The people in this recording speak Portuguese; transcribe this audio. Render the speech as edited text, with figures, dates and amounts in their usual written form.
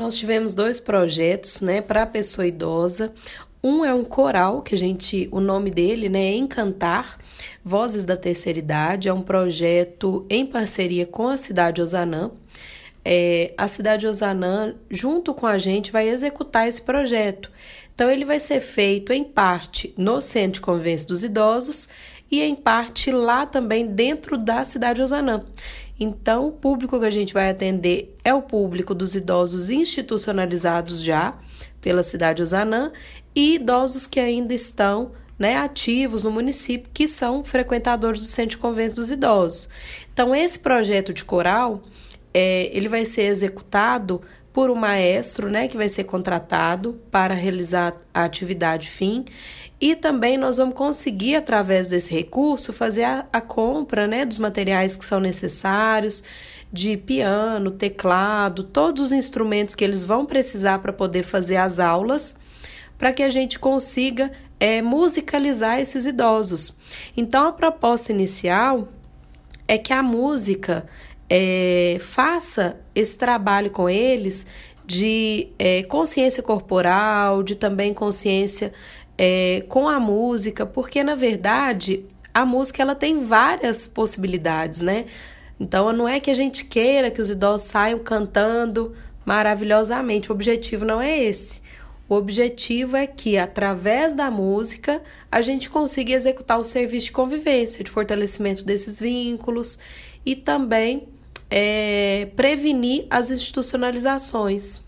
Nós tivemos dois projetos, né, para a pessoa idosa. Um é um coral, o nome dele, né, é Encantar, Vozes da Terceira Idade. É um projeto em parceria com a cidade Ozanam. A cidade Ozanam, junto com a gente, vai executar esse projeto. Então, ele vai ser feito em parte no Centro de Convivência dos Idosos e em parte lá também dentro da cidade Ozanam. Então, o público que a gente vai atender é o público dos idosos institucionalizados já pela cidade Ozanam e idosos que ainda estão, né, ativos no município, que são frequentadores do Centro de Convivência dos Idosos. Então, esse projeto de coral, ele vai ser executado por um maestro, né, que vai ser contratado para realizar a atividade fim. E também nós vamos conseguir, através desse recurso, fazer a compra, né, dos materiais que são necessários, de piano, teclado, todos os instrumentos que eles vão precisar para poder fazer as aulas, para que a gente consiga musicalizar esses idosos. Então, a proposta inicial é que a música faça esse trabalho com eles de consciência corporal, de também consciência com a música, porque, na verdade, a música ela tem várias possibilidades, né? Então, não é que a gente queira que os idosos saiam cantando maravilhosamente, o objetivo não é esse. O objetivo é que, através da música, a gente consiga executar o serviço de convivência, de fortalecimento desses vínculos e também prevenir as institucionalizações.